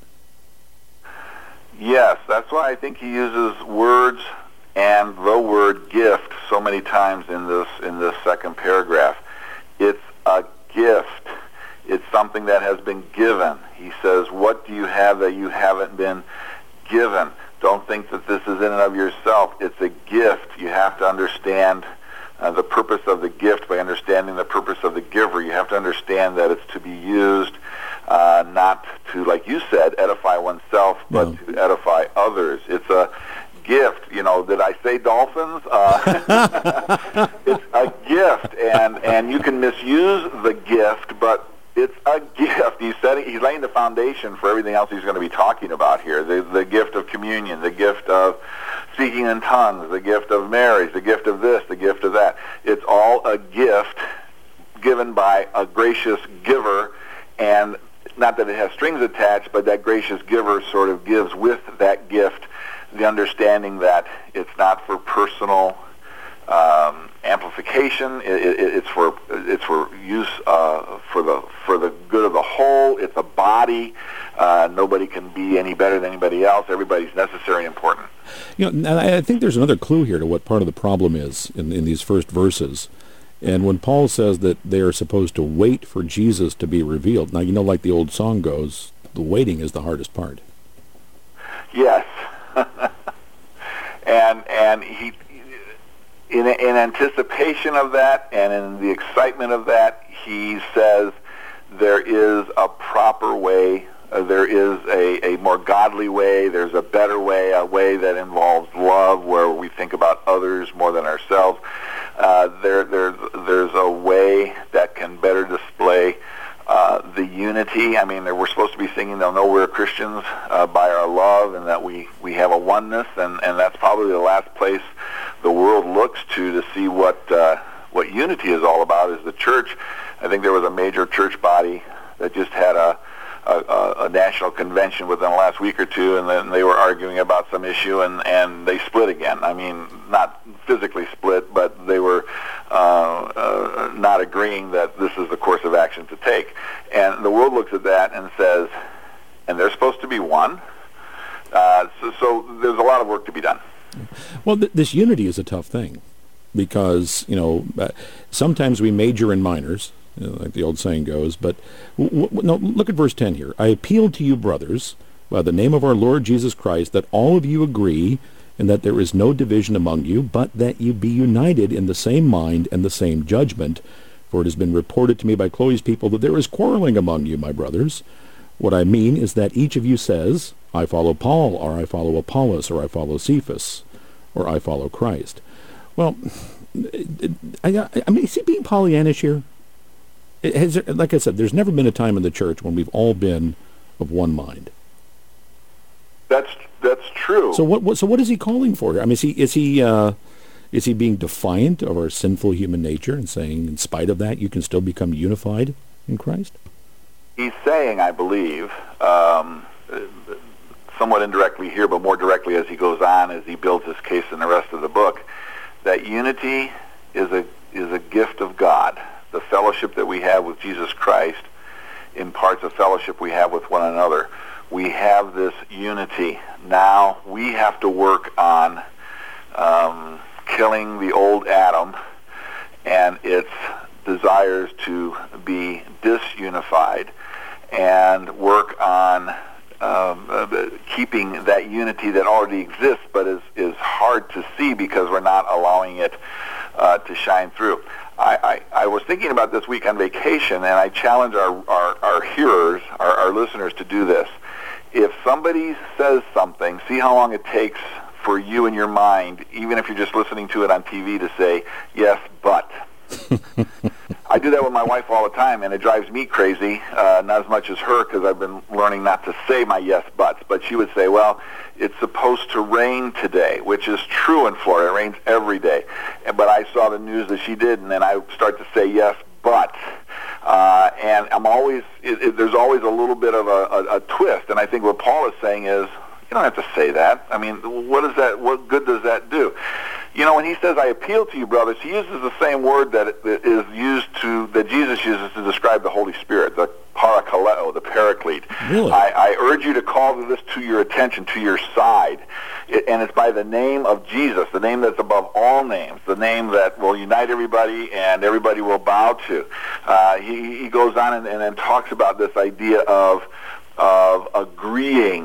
Speaker 2: Yes, that's why I think he uses words and the word gift so many times in this second paragraph. It's a gift. It's something that has been given. He says, what do you have that you haven't been given? Don't think that this is in and of yourself. It's a gift. You have to understand the purpose of the gift by understanding the purpose of the giver. You have to understand that it's to be used not to, like you said, edify oneself, but to edify others. It's a gift. You know, did I say dolphins? It's a gift, and you can misuse the gift, but it's a gift. He's laying the foundation for everything else he's going to be talking about here. The gift of communion, the gift of speaking in tongues, the gift of marriage, the gift of this, the gift of that. It's all a gift given by a gracious giver, and not that it has strings attached, but that gracious giver sort of gives with that gift the understanding that it's not for personal amplification. It's for use for the good of the whole. It's a body. Nobody can be any better than anybody else. Everybody's necessary and important.
Speaker 1: You know, and I think there's another clue here to what part of the problem is in these first verses. And when Paul says that they are supposed to wait for Jesus to be revealed, now you know, like the old song goes, the waiting is the hardest part.
Speaker 2: Yes, and he. In anticipation of that and in the excitement of that, he says there is a proper way, there is a more godly way, there's a better way, a way that involves love, where we think about others more than ourselves. There's a way that can better display the unity. I mean, we're supposed to be singing, they'll know we're Christians by our love, and that we have a oneness, and that's probably the last place the world looks to see what unity is all about, is the church. I think there was a major church body that just had a a national convention within the last week or two, and then they were arguing about some issue, and they split again. I mean, not physically split, but they were not agreeing that this is the course of action to take. And the world looks at that and says, and they're supposed to be one? So there's a lot of work to be done.
Speaker 1: Well, this unity is a tough thing because, sometimes we major in minors, like the old saying goes, but no, look at verse 10 here. I appeal to you, brothers, by the name of our Lord Jesus Christ, that all of you agree and that there is no division among you, but that you be united in the same mind and the same judgment. For it has been reported to me by Chloe's people that there is quarreling among you, my brothers. What I mean is that each of you says, I follow Paul, or I follow Apollos, or I follow Cephas, or I follow Christ. Well, I mean, is he being Pollyannish here? Like I said, there's never been a time in the church when we've all been of one mind.
Speaker 2: That's true.
Speaker 1: So what is he calling for here? I mean, is he being defiant of our sinful human nature and saying, in spite of that, you can still become unified in Christ?
Speaker 2: He's saying, I believe, somewhat indirectly here, but more directly as he goes on, as he builds his case in the rest of the book, that unity is a gift of God. The fellowship that we have with Jesus Christ imparts a fellowship we have with one another. We have this unity. Now we have to work on killing the old Adam and its desires to be disunified, and work on keeping that unity that already exists but is hard to see because we're not allowing it to shine through. I was thinking about this week on vacation, and I challenge our hearers, our listeners, to do this. If somebody says something, see how long it takes for you in your mind, even if you're just listening to it on TV, to say, yes, but. I do that with my wife all the time, and it drives me crazy, not as much as her, because I've been learning not to say my yes buts. But she would say, well, it's supposed to rain today, which is true in Florida. It rains every day. But I saw the news that she did, and then I start to say yes, but. And I'm always, there's always a little bit of a twist. And I think what Paul is saying is, you don't have to say that. I mean, what good does that do? When he says, I appeal to you, brothers, he uses the same word that Jesus uses to describe the Holy Spirit, the parakaleo, the paraclete.
Speaker 1: Really?
Speaker 2: I urge you to call this to your attention, to your side. And it's by the name of Jesus, the name that's above all names, the name that will unite everybody and everybody will bow to. He goes on and then talks about this idea of agreeing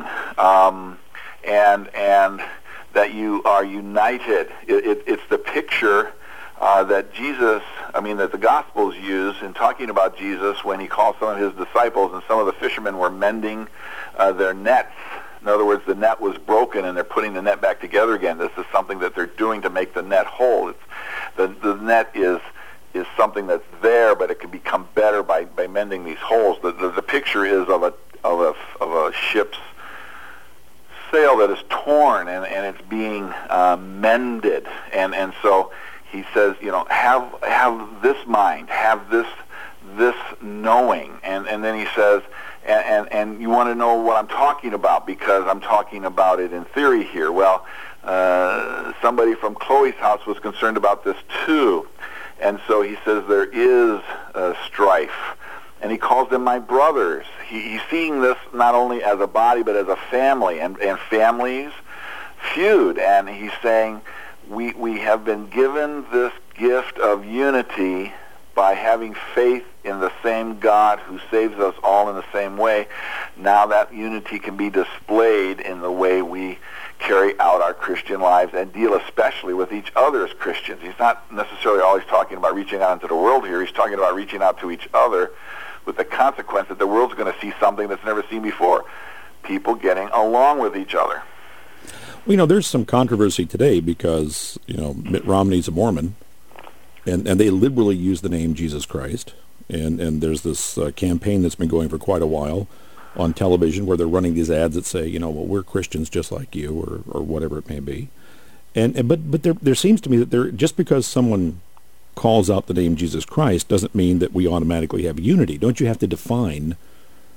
Speaker 2: and that you are united. It's the picture that the Gospels use in talking about Jesus when he calls some of his disciples, and some of the fishermen were mending their nets. In other words, the net was broken, and they're putting the net back together again. This is something that they're doing to make the net whole. The net is something that's there, but it can become better by mending these holes. The picture is of a ship's sail that is torn and it's being mended, and so he says, have this mind, have this knowing, and then he says, and you want to know what I'm talking about because I'm talking about it in theory here. Well, somebody from Chloe's house was concerned about this too, and so he says there is strife. And he calls them my brothers. He's seeing this not only as a body, but as a family, and families feud. And he's saying, we have been given this gift of unity by having faith in the same God who saves us all in the same way. Now that unity can be displayed in the way we carry out our Christian lives and deal especially with each other as Christians. He's not necessarily always talking about reaching out into the world here. He's talking about reaching out to each other, with the consequence that the world's going to see something that's never seen before. People getting along with each other.
Speaker 1: Well, there's some controversy today because, Mitt Romney's a Mormon, and they liberally use the name Jesus Christ. And there's this campaign that's been going for quite a while on television where they're running these ads that say, well, we're Christians just like you, or whatever it may be. But there seems to me that just because someone calls out the name Jesus Christ doesn't mean that we automatically have unity. Don't you have to define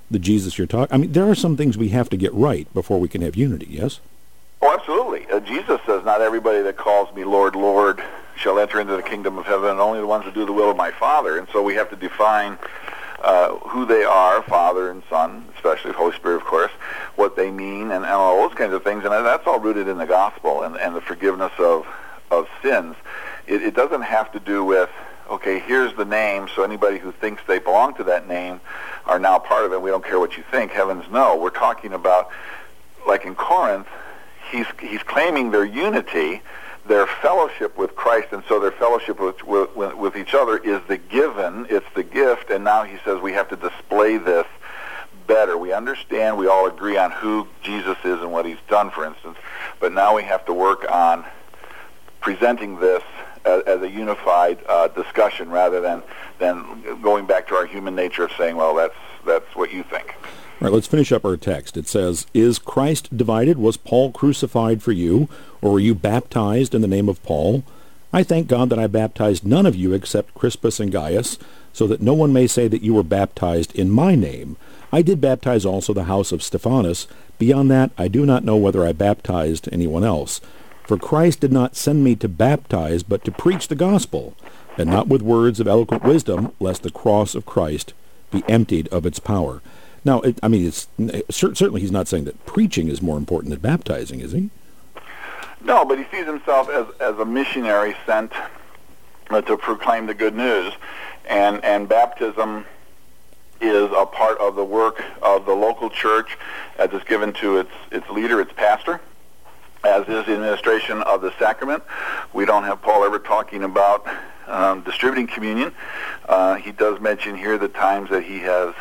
Speaker 1: the Jesus you're talking? I mean, there are some things we have to get right before we can have unity, yes?
Speaker 2: Oh, absolutely. Jesus says, not everybody that calls me Lord, Lord shall enter into the kingdom of heaven, only the ones who do the will of my Father. And so we have to define who they are, Father and Son, especially the Holy Spirit, of course, what they mean, and all those kinds of things. And that's all rooted in the gospel and the forgiveness of sins. It doesn't have to do with, okay, here's the name, so anybody who thinks they belong to that name are now part of it. We don't care what you think. Heavens, no. We're talking about, like in Corinth, he's claiming their unity, their fellowship with Christ, and so their fellowship with each other is the given, it's the gift, and now he says we have to display this better. We understand, we all agree on who Jesus is and what he's done, for instance, but now we have to work on presenting this as a unified discussion rather than going back to our human nature of saying, well, that's what you think.
Speaker 1: All right, let's finish up our text. It says, "Is Christ divided? Was Paul crucified for you, or were you baptized in the name of Paul? I thank God that I baptized none of you except Crispus and Gaius, so that no one may say that you were baptized in my name. I did baptize also the house of Stephanas. Beyond that, I do not know whether I baptized anyone else. For Christ did not send me to baptize, but to preach the gospel, and not with words of eloquent wisdom, lest the cross of Christ be emptied of its power." Now, certainly he's not saying that preaching is more important than baptizing, is he?
Speaker 2: No, but he sees himself as a missionary sent to proclaim the good news, and baptism is a part of the work of the local church as it's given to its leader, its pastor, as is the administration of the sacrament. We don't have Paul ever talking about distributing communion. He does mention here the times that he has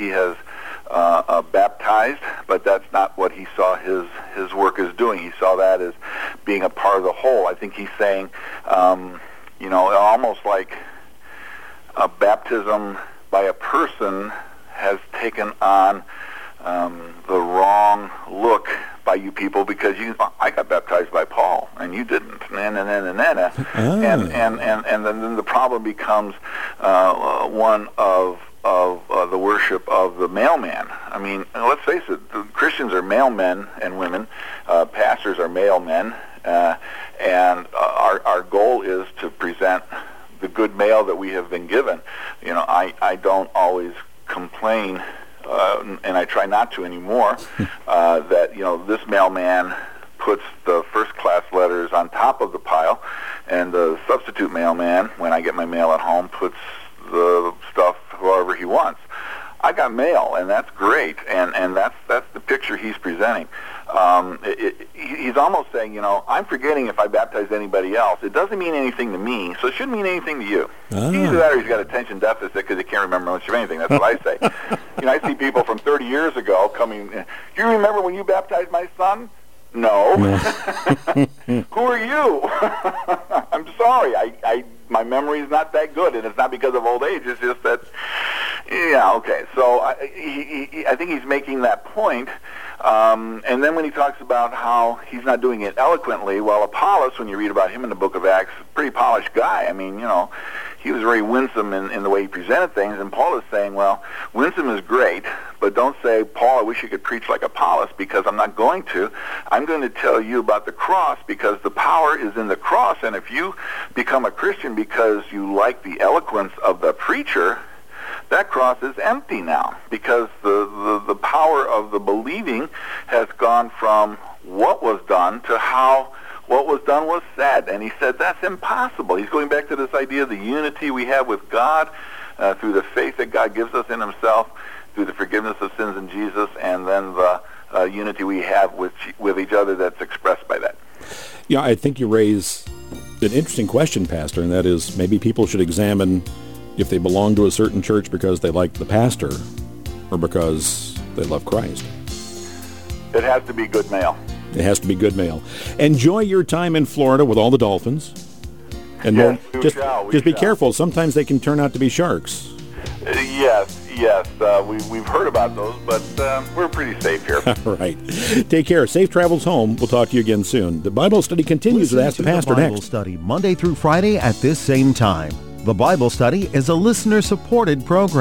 Speaker 2: baptized, but that's not what he saw his work as doing. He saw that as being a part of the whole. I think he's saying, almost like a baptism by a person has taken on the wrong look by you people, because I got baptized by Paul and you didn't, and then the problem becomes one of the worship of the mailman. I mean, let's face it, Christians are male men and women, pastors are male men, and our goal is to present the good mail that we have been given. I don't always complain, and I try not to anymore, that this mailman puts the first-class letters on top of the pile, and the substitute mailman, when I get my mail at home, puts the stuff however he wants. I got mail, and that's great, and that's the picture he's presenting. He's almost saying, I'm forgetting if I baptize anybody else. It doesn't mean anything to me, so it shouldn't mean anything to you. Either that or he's got attention deficit because he can't remember much of anything. That's what I say. I see people from 30 years ago coming, you remember when you baptized my son? No. Who are you? I'm sorry. My memory is not that good, and it's not because of old age. It's just that, okay. So I think he's making that point. And then when he talks about how he's not doing it eloquently, well, Apollos, when you read about him in the book of Acts, pretty polished guy. I mean, he was very winsome in the way he presented things, and Paul is saying, well, winsome is great, but don't say, Paul, I wish you could preach like Apollos, because I'm not going to. I'm going to tell you about the cross, because the power is in the cross, and if you become a Christian because you like the eloquence of the preacher, that cross is empty now, because the power of the believing has gone from what was done to how what was done was said. And he said that's impossible. He's going back to this idea of the unity we have with God through the faith that God gives us in himself, through the forgiveness of sins in Jesus, and then the unity we have with each other that's expressed by that.
Speaker 1: Yeah, I think you raise an interesting question, Pastor, and that is maybe people should examine if they belong to a certain church because they like the pastor or because they love Christ.
Speaker 2: It has to be good mail.
Speaker 1: It has to be good mail. Enjoy your time in Florida with all the dolphins. And
Speaker 2: yes,
Speaker 1: just be careful. Sometimes they can turn out to be sharks.
Speaker 2: Yes. We've heard about those, but we're pretty safe here.
Speaker 1: All right. Take care. Safe travels home. We'll talk to you again soon. The Bible study continues with Ask the Pastor next.
Speaker 7: Bible study Monday through Friday at this same time. The Bible study is a listener-supported program.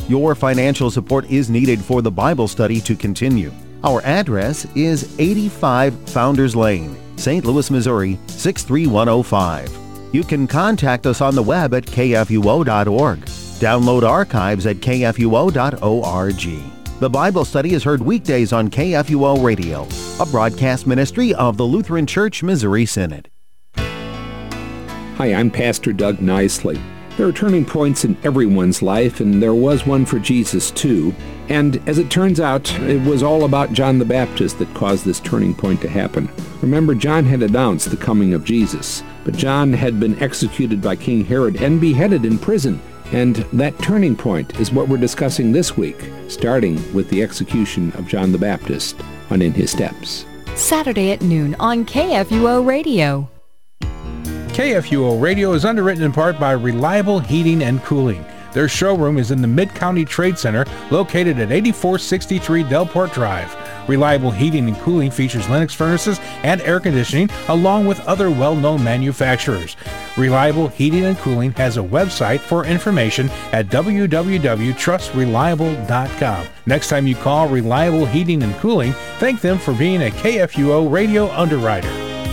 Speaker 7: Your financial support is needed for the Bible study to continue. Our address is 85 Founders Lane, St. Louis, Missouri 63105. You can contact us on the web at kfuo.org. Download archives at kfuo.org. The Bible study is heard weekdays on KFUO Radio, a broadcast ministry of the Lutheran Church Missouri Synod.
Speaker 8: Hi, I'm Pastor Doug Nicely. There are turning points in everyone's life, and there was one for Jesus too. And as it turns out, it was all about John the Baptist that caused this turning point to happen. Remember, John had announced the coming of Jesus, but John had been executed by King Herod and beheaded in prison. And that turning point is what we're discussing this week, starting with the execution of John the Baptist on In His Steps.
Speaker 5: Saturday at noon on KFUO Radio.
Speaker 10: KFUO Radio is underwritten in part by Reliable Heating and Cooling. Their showroom is in the Mid-County Trade Center, located at 8463 Delport Drive. Reliable Heating and Cooling features Lennox furnaces and air conditioning, along with other well-known manufacturers. Reliable Heating and Cooling has a website for information at www.trustreliable.com. Next time you call Reliable Heating and Cooling, thank them for being a KFUO Radio underwriter.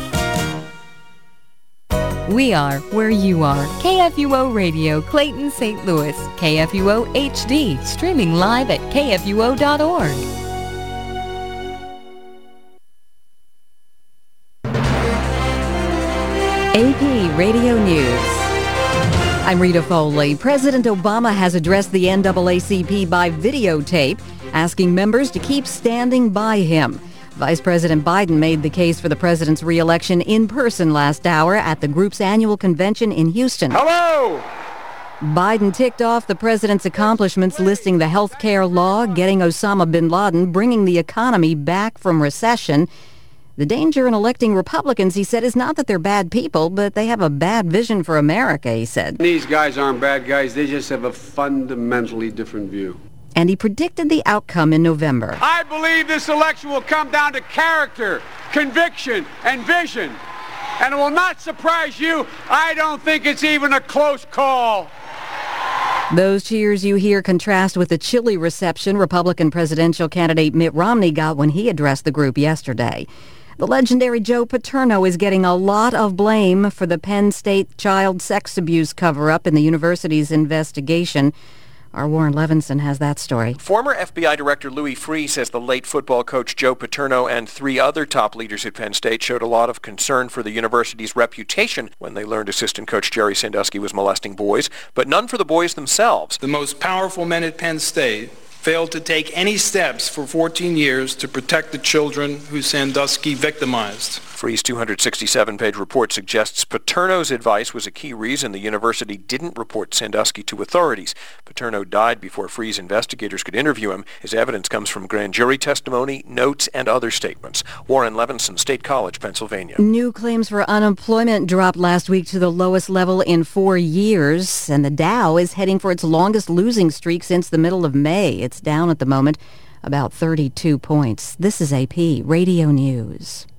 Speaker 5: We are where you are. KFUO Radio, Clayton, St. Louis. KFUO HD, streaming live at kfuo.org.
Speaker 11: AP Radio News. I'm Rita Foley. President Obama has addressed the NAACP by videotape, asking members to keep standing by him. Vice President Biden made the case for the president's re-election in person last hour at the group's annual convention in Houston.
Speaker 12: Hello!
Speaker 11: Biden ticked off the president's accomplishments, listing the health care law, getting Osama bin Laden, bringing the economy back from recession. The danger in electing Republicans, he said, is not that they're bad people, but they have a bad vision for America, he said.
Speaker 12: These guys aren't bad guys. They just have a fundamentally different view.
Speaker 11: And he predicted the outcome in November.
Speaker 12: I believe this election will come down to character, conviction, and vision. And it will not surprise you. I don't think it's even a close call.
Speaker 11: Those cheers you hear contrast with the chilly reception Republican presidential candidate Mitt Romney got when he addressed the group yesterday. The legendary Joe Paterno is getting a lot of blame for the Penn State child sex abuse cover-up in the university's investigation. Our Warren Levinson has that story.
Speaker 13: Former FBI Director Louis Freeh says the late football coach Joe Paterno and 3 other top leaders at Penn State showed a lot of concern for the university's reputation when they learned assistant coach Jerry Sandusky was molesting boys, but none for the boys themselves.
Speaker 14: The most powerful men at Penn State failed to take any steps for 14 years to protect the children who Sandusky victimized.
Speaker 13: Freeh's 267-page report suggests Paterno's advice was a key reason the university didn't report Sandusky to authorities. Paterno died before Freeh's investigators could interview him. His evidence comes from grand jury testimony, notes, and other statements. Warren Levinson, State College, Pennsylvania.
Speaker 11: New claims for unemployment dropped last week to the lowest level in 4 years, and the Dow is heading for its longest losing streak since the middle of May. It's down at the moment about 32 points. This is AP Radio News.